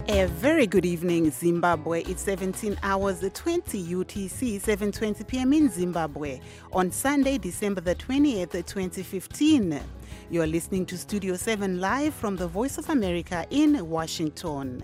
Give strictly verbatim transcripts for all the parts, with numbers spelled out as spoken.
A very good evening, Zimbabwe. It's seventeen hours twenty U T C, seven twenty p m in Zimbabwe on Sunday, December the twentieth, twenty fifteen. You're listening to Studio seven live from the Voice of America in Washington.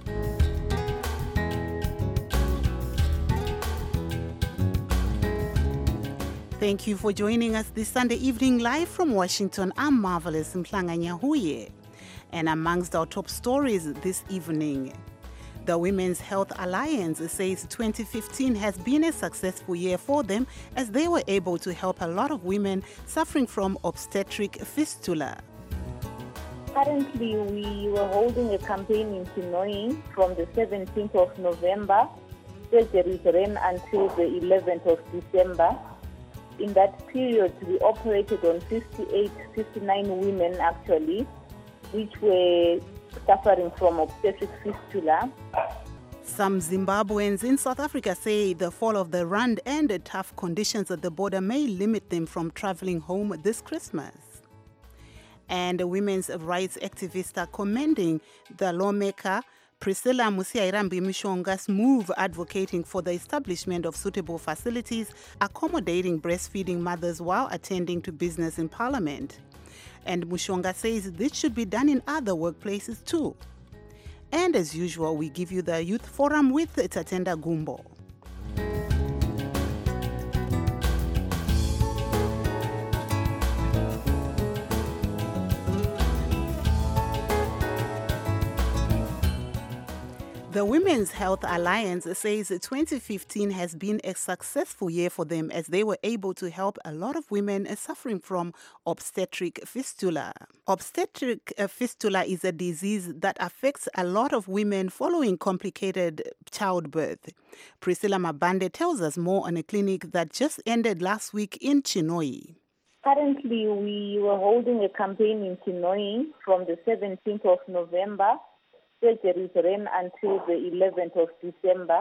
Thank you for joining us this Sunday evening live from Washington. I'm Marvelous Mhlanga Nyahuye. And amongst our top stories this evening, the Women's Health Alliance says twenty fifteen has been a successful year for them as they were able to help a lot of women suffering from obstetric fistula. Currently, we were holding a campaign in Chinhoyi from the seventeenth of November. Surgeries ran until the eleventh of December. In that period, we operated on fifty-eight, fifty-nine women actually, which were suffering from obstetric fistula. Some Zimbabweans in South Africa say the fall of the rand and the tough conditions at the border may limit them from traveling home this Christmas. And a women's rights activist are commending the lawmaker Priscilla Musiairambi Mishonga's move advocating for the establishment of suitable facilities accommodating breastfeeding mothers while attending to business in Parliament. And Mushonga says this should be done in other workplaces too. And as usual, we give you the Youth Forum with Tatenda Gumbo. The Women's Health Alliance says twenty fifteen has been a successful year for them as they were able to help a lot of women suffering from obstetric fistula. Obstetric fistula is a disease that affects a lot of women following complicated childbirth. Priscilla Mabande tells us more on a clinic that just ended last week in Chinhoyi. Currently, we were holding a campaign in Chinhoyi from the seventeenth of November. Surgeries ran until the eleventh of December.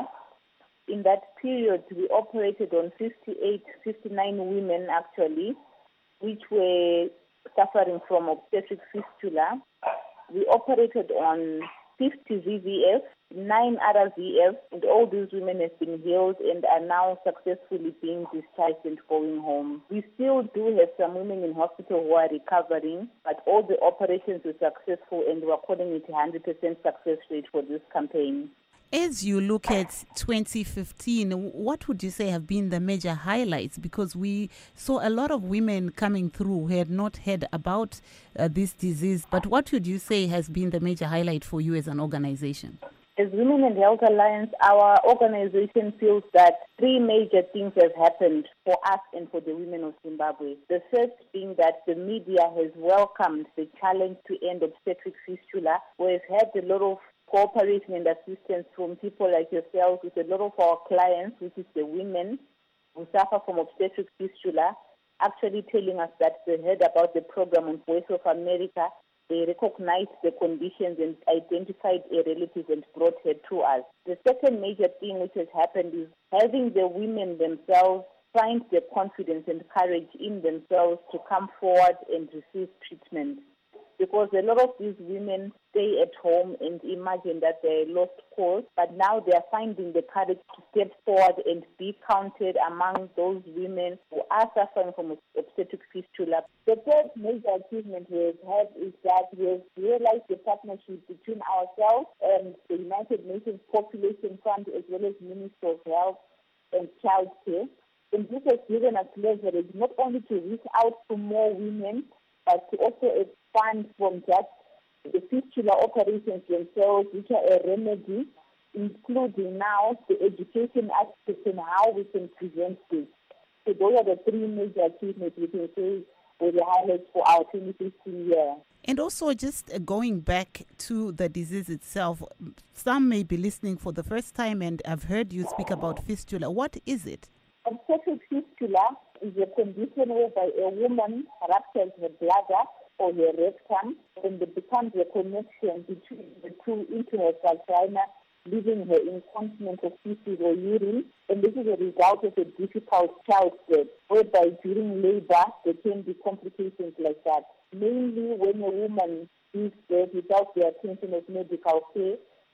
In that period, we operated on fifty-eight, fifty-nine women actually, which were suffering from obstetric fistula. We operated on fifty V V F, nine R V F, and all these women have been healed and are now successfully being discharged and going home. We still do have some women in hospital who are recovering, but all the operations were successful and we're calling it one hundred percent success rate for this campaign. As you look at twenty fifteen, what would you say have been the major highlights? Because we saw a lot of women coming through who had not heard about uh, this disease. But what would you say has been the major highlight for you as an organization? As Women and Health Alliance, our organization feels that three major things have happened for us and for the women of Zimbabwe. The first being that the media has welcomed the challenge to end obstetric fistula. We've had a lot of cooperation and assistance from people like yourselves with a lot of our clients, which is the women who suffer from obstetric fistula, actually telling us that they heard about the program on Voice of America. They recognized the conditions and identified a relative and brought her to us. The second major thing which has happened is having the women themselves find the confidence and courage in themselves to come forward and receive treatment. Because a lot of these women stay at home and imagine that they're lost cause, but now they are finding the courage to step forward and be counted among those women who are suffering from obstetric fistula. The third major achievement we've had is that we've realized the partnership between ourselves and the United Nations Population Fund as well as Ministry of Health and Child Care. And this has given us leverage not only to reach out to more women, but to also expand from just the fistula operations themselves, which are a remedy, including now the education aspect and how we can prevent this. So those are the three major achievements we can say were the highlights for our twenty fifteen year. And also just going back to the disease itself, some may be listening for the first time and I've heard you speak about fistula. What is it? Obstetric fistula is a condition whereby a woman ruptures her bladder or her rectum, and there becomes a connection between the two into her vagina, leaving her incontinent of feces or urine. And this is a result of a difficult childbirth, whereby during labor there can be complications like that. Mainly when a woman gives birth without the attention of medical care,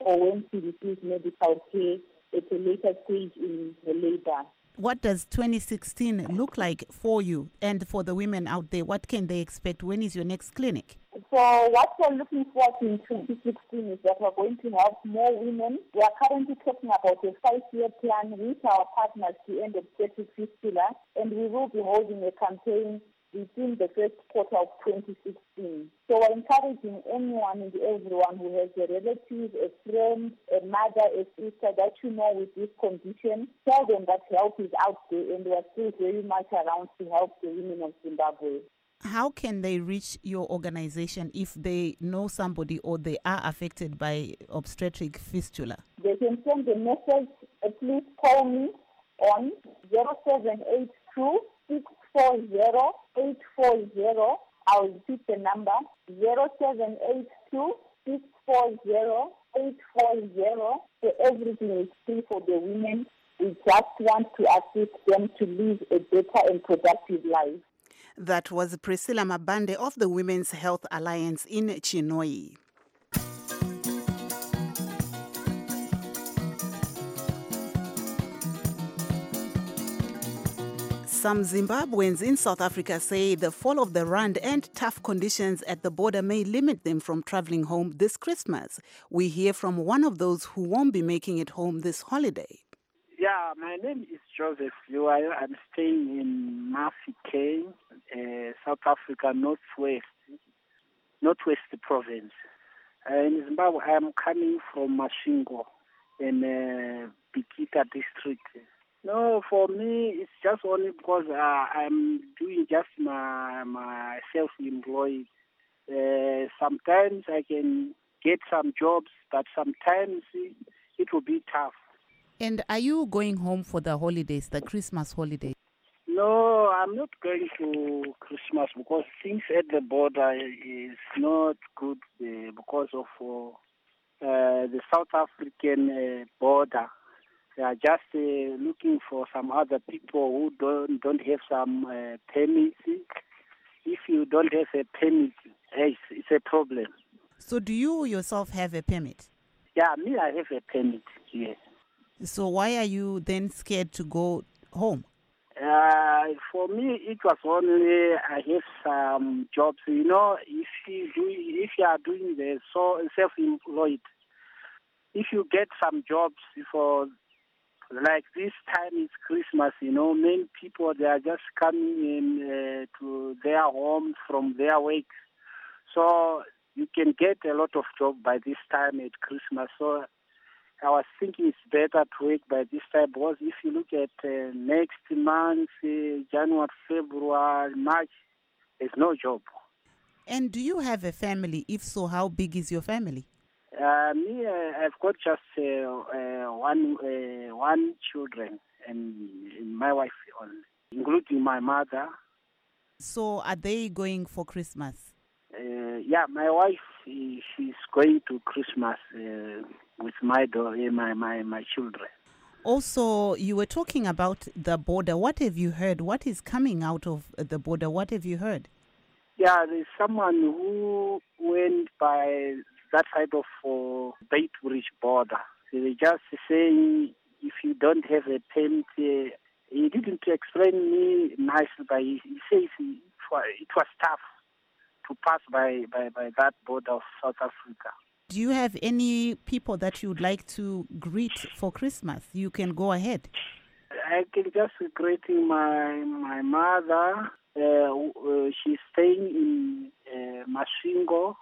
or when she receives medical care at a later stage in her labor. What does twenty sixteen look like for you and for the women out there? What can they expect? When is your next clinic? So what we're looking forward to in twenty sixteen is that we're going to help more women. We are currently talking about a five-year plan with our partners to end obstetric fistula, and we will be holding a campaign within the first quarter of twenty sixteen. So we're encouraging anyone and everyone who has a relative, a friend, a mother, a sister that you know with this condition, tell them that help is out there, and we're still very much around to help the women of Zimbabwe. How can they reach your organization if they know somebody or they are affected by obstetric fistula? They can send a message. Uh, please call me on zero seven eight two, six four zero, eight four zero. I'll repeat the number, zero seven eight two, six four zero, eight four zero. So everything is free for the women. We just want to assist them to live a better and productive life. That was Priscilla Mabande of the Women's Health Alliance in Chinhoyi. Some Zimbabweans in South Africa say the fall of the rand and tough conditions at the border may limit them from traveling home this Christmas. We hear from one of those who won't be making it home this holiday. Yeah, my name is Joseph Liwayo. I'm staying in Mafikeng, uh, South Africa, Northwest, Northwest Province. Uh, in Zimbabwe, I am coming from Masvingo in uh, Bikita district. No, for me, it's just only because uh, I'm doing just my, my self-employed. Uh, sometimes I can get some jobs, but sometimes it will be tough. And are you going home for the holidays, the Christmas holiday? No, I'm not going to Christmas because things at the border is not good uh, because of uh, uh, the South African uh, border. They are just uh, looking for some other people who don't don't have some uh, permits. If you don't have a permit, it's, it's a problem. So do you yourself have a permit? Yeah, me, I have a permit, yes. So why are you then scared to go home? Uh, for me, it was only I have some jobs. You know, if you do, if you are doing the so self-employed, if you get some jobs for like this time is Christmas. You know, many people they are just coming in uh, to their homes from their work, so you can get a lot of job by this time at Christmas. So I was thinking it's better to work by this time because if you look at uh, next month, uh, January, February, March, there's no job. And do you have a family? If so, how big is your family? Uh, me, uh, I've got just uh, uh, one uh, one children and, and my wife only, including my mother. So are they going for Christmas? Uh, yeah, my wife, she's going to Christmas uh, with my daughter, my, my, my children. Also, you were talking about the border. What have you heard? What is coming out of the border? What have you heard? Yeah, there's someone who went by that side of uh, Beitbridge border. So they just saying if you don't have a permit, uh, he didn't explain me nicely, but he, he says it was, it was tough to pass by, by, by that border of South Africa. Do you have any people that you would like to greet for Christmas? You can go ahead. I can just greet my my mother. Uh, uh, she's staying in uh, Masvingo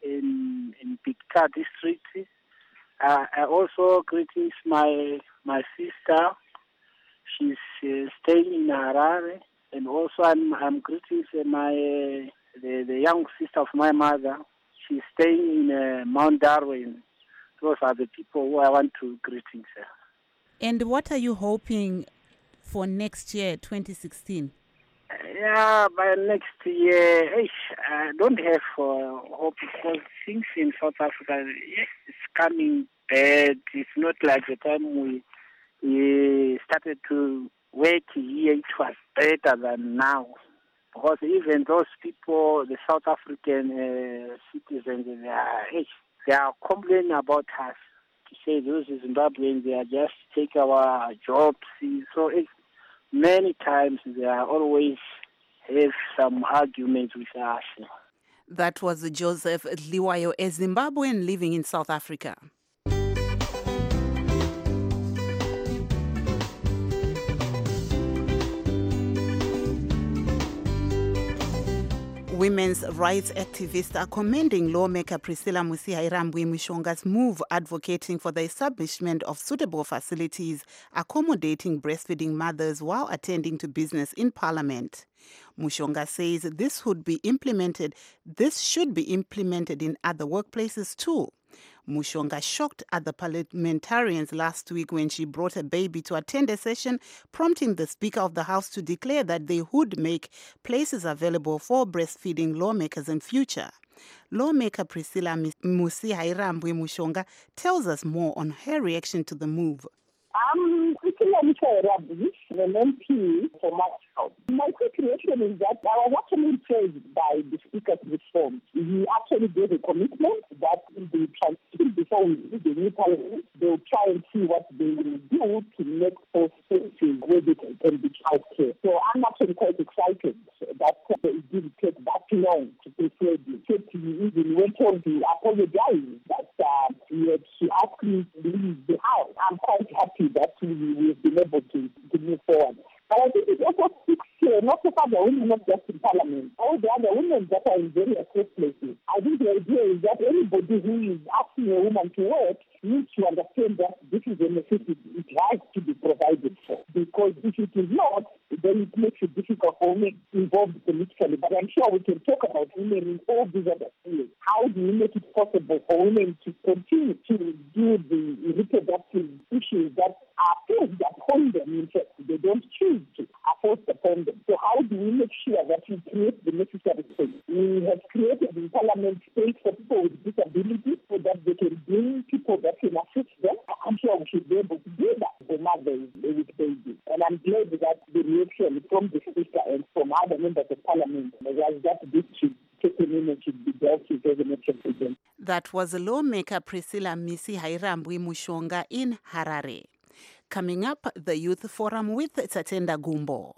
in in Bikita district. Uh, I also greetings my my sister. She's uh, staying in Harare, and also I'm I'm greeting my uh, the the young sister of my mother. She's staying in uh, Mount Darwin. Those are the people who I want to greetings. Uh. And what are you hoping for next year, twenty sixteen? Yeah, by next year, I don't have uh, hope because things in South Africa, yes, it's coming bad. It's not like the time we, we started to work here, it was better than now. Because even those people, the South African uh, citizens, they are, they are complaining about us. say those Zimbabweans, they are just take our jobs. So it's, many times they are always have some arguments with us. That was Joseph Liwayo, a Zimbabwean living in South Africa. Women's rights activists are commending lawmaker Priscilla Musihairambwi Mushonga's move advocating for the establishment of suitable facilities accommodating breastfeeding mothers while attending to business in Parliament. Mushonga says this would be implemented, this should be implemented in other workplaces too. Mushonga shocked other parliamentarians last week when she brought a baby to attend a session, prompting the Speaker of the House to declare that they would make places available for breastfeeding lawmakers in future. Lawmaker Priscilla Musihairambwi Mushonga tells us more on her reaction to the move. I'm Priscilla Musihairambwi, an M P for Moscow. My quick reaction is that I was actually impressed by the Speaker's response. He actually gave a commitment that in the transition before we leave the new Parliament, they will try and see what they will do to make those spaces where they can be childcare. So I'm actually quite excited that it didn't take that long to persuade me. So he even went on to apologize that uh, he had to ask me to leave the house. I'm quite happy that we, we've been able to, to move forward. But I think it also speaks to not just other women, not just in Parliament, all the other women that are in various workplaces. I think the idea is that anybody who is asking a woman to work needs to understand that this is a necessity. It has to be provided for. Because if it is not, then it makes it difficult for women involved politically. But I'm sure we can talk about women in all these other fields. How do we make it possible for women to continue to do the reproductive issues that are forced upon them? In fact, they don't choose to, are forced upon them. So how do we make sure that we create the necessary space? We have created in Parliament space for people with disabilities so that they can bring people that can assist them. I'm sure we should be able to do that for mothers with babies. And I'm glad that the reaction from the Speaker and from other members of Parliament was that this should taken in and should be dealt with as an action. That was lawmaker Priscilla Musihairambwi Mushonga in Harare. Coming up, the Youth Forum with Tatenda Gumbo.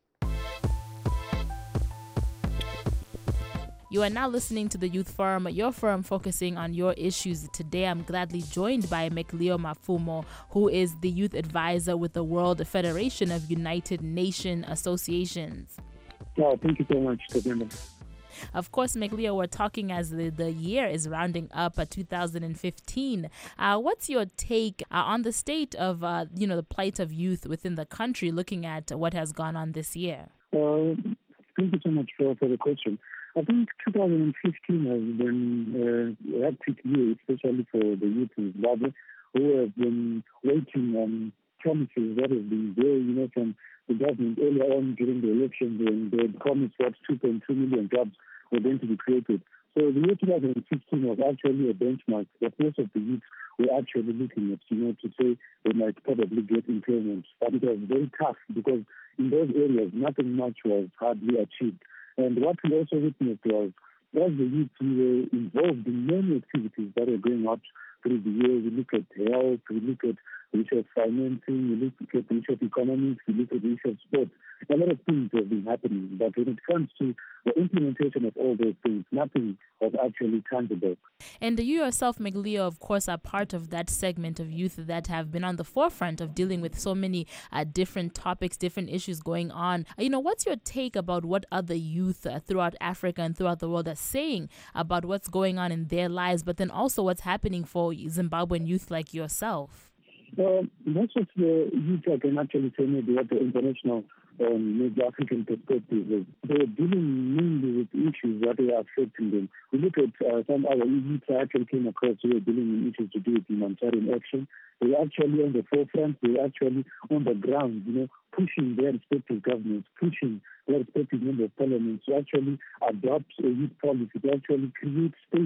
You are now listening to the Youth Forum, your forum focusing on your issues. Today, I'm gladly joined by Mekleo Mafumo, who is the youth advisor with the World Federation of United Nation Associations. Oh, thank you so much, Tatenda. Of course, Mekleo, we're talking as the, the year is rounding up at two thousand fifteen. Uh, what's your take uh, on the state of, uh, you know, the plight of youth within the country, looking at what has gone on this year? Uh, thank you so much for, for the question. I think two thousand fifteen has been uh, a hectic year, especially for the youth in Zimbabwe, who have been waiting on promises that have been there, you know, from the government earlier on during the elections, when they had promised what two point two million jobs were going to be created. So the year two thousand fifteen was actually a benchmark that most of the youth were actually looking at, you know, to say they might probably get employment. But it was very tough because in those areas, nothing much was hardly achieved. And what we also witnessed was, as the youth, we were involved in many activities that were going out through the year. We look at health, we look at the issue of financing, we look at the issue of economics, we look at the issue of sports. A lot of things have been happening, but when it comes to the implementation of all those things, nothing was actually tangible. And you yourself, Mekleo, of course, are part of that segment of youth that have been on the forefront of dealing with so many uh, different topics, different issues going on. You know, what's your take about what other youth uh, throughout Africa and throughout the world are saying about what's going on in their lives, but then also what's happening for Zimbabwean youth like yourself? Uh, most of the youth, I can actually say maybe what the international um, maybe African perspective is. They're dealing mainly with issues that are affecting them. We look at uh, some other youth I actually came across who are dealing with issues to do with humanitarian action. They're actually on the forefront, they're actually on the ground, you know, pushing their respective governments, pushing their respective members of parliament to actually adopt a youth policy, to actually create space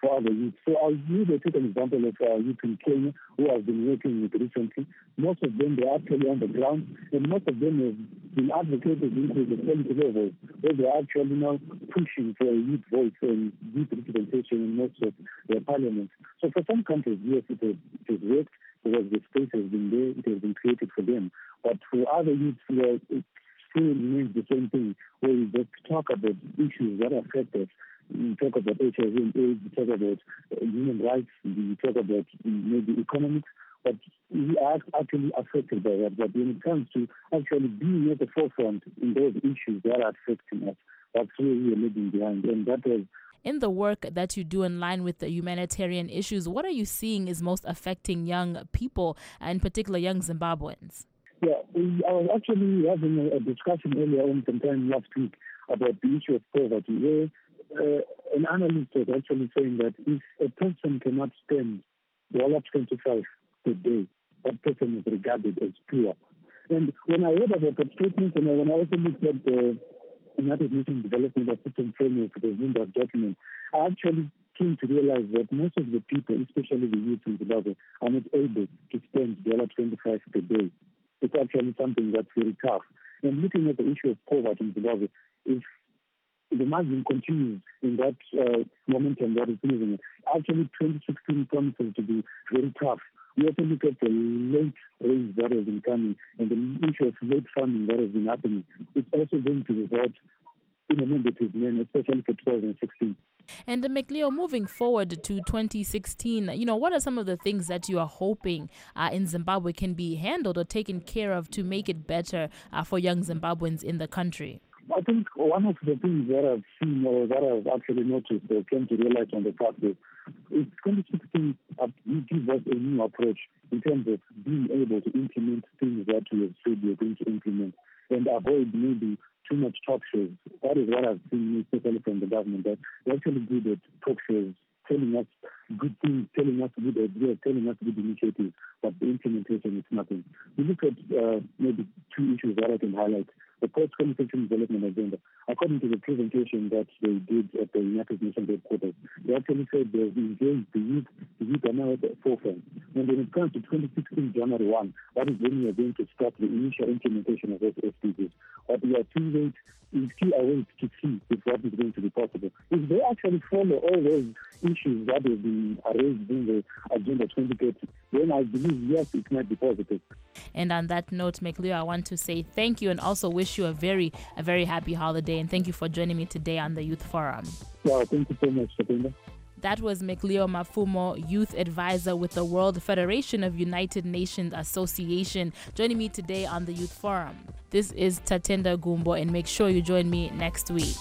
for other youth. So I'll use a take an example of uh, youth in Kenya who I've been working with recently. Most of them, they're actually on the ground, and most of them have been advocated into the equality levels, where they're actually now pushing for a youth voice and youth representation in most of their parliament. So for some countries, yes, it has, it has worked because the space has been there, it has been created for them. But for other youths, well, it still remains the same thing, where we just talk about issues that affect us. We talk about H I V and AIDS, we talk about uh, human rights, we talk about maybe economics, but we are actually affected by that. But when it comes to actually being at the forefront in those issues that are affecting us, that's where we are leaving behind. And that was in the work that you do in line with the humanitarian issues, what are you seeing is most affecting young people, and in particular young Zimbabweans? Yeah, we, I was actually having a, a discussion earlier on sometime last week about the issue of poverty, where uh, an analyst was actually saying that if a person cannot spend one dollar twenty-five per day, that person is regarded as poor. And when I read about that statement, and when I also looked at the United Nations Development Assistance Framework, the Zimbabwe document, I actually came to realize that most of the people, especially the youth in Zimbabwe, are not able to spend one dollar twenty-five per day. It's actually something that's very tough. And looking at the issue of poverty in Zimbabwe, if the margin continues in that uh, momentum that it's moving, actually twenty sixteen promises to be very tough. We also look at the late rains that have been coming and the issue of late farming that has been happening. It's also going to result in a negative manner, especially for two thousand sixteen. And uh, McLeo, moving forward to twenty sixteen, you know, what are some of the things that you are hoping uh, in Zimbabwe can be handled or taken care of to make it better uh, for young Zimbabweans in the country? I think one of the things that I've seen or that I've actually noticed or came to realize on the fact is it's twenty sixteen uh, gives us a new approach in terms of being able to implement things that we have said we're going to implement and avoid maybe too much talk shows. That is what I've seen, especially from the government, that they're actually good at talk shows, telling us good things, telling us good ideas, telling us good initiatives, but the implementation is nothing. We look at uh, maybe two issues that I can highlight. The post-conflict development agenda. According to the presentation that they did at the United Nations headquarters, they actually said they've engaged the youth, the youth are now at the forefront. And when it comes to twenty sixteen, January first, that is when we are going to start the initial implementation of those S D Gs. But we are too late, we still await to see if that is going to be possible. If they actually follow all those issues that have been raised in the Agenda twenty thirty, then I believe, yes, it might be positive. And on that note, McLeo, I want to say thank you and also wish you a very, a very happy holiday. And thank you for joining me today on the Youth Forum. Yeah, thank you so much, Sapinda. That was McLeo Mafumo, Youth Advisor with the World Federation of United Nations Association, joining me today on the Youth Forum. This is Tatenda Gumbo, and make sure you join me next week.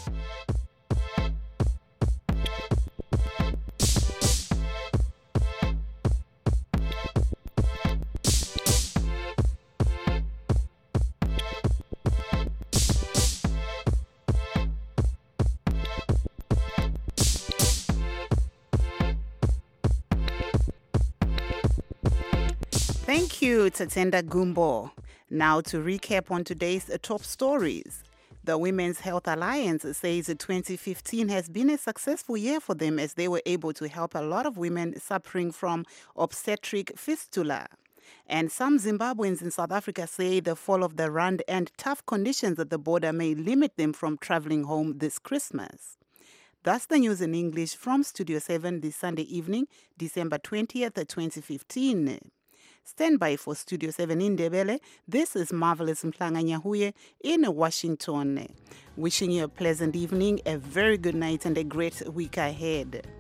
Thank you, Tatenda Gumbo. Now to recap on today's top stories. The Women's Health Alliance says twenty fifteen has been a successful year for them as they were able to help a lot of women suffering from obstetric fistula. And some Zimbabweans in South Africa say the fall of the rand and tough conditions at the border may limit them from traveling home this Christmas. That's the news in English from Studio seven this Sunday evening, December twentieth, twenty fifteen. Stand by for Studio seven in Ndebele. This is Marvelous Mhlanga Nyahuye in Washington. Wishing you a pleasant evening, a very good night, and a great week ahead.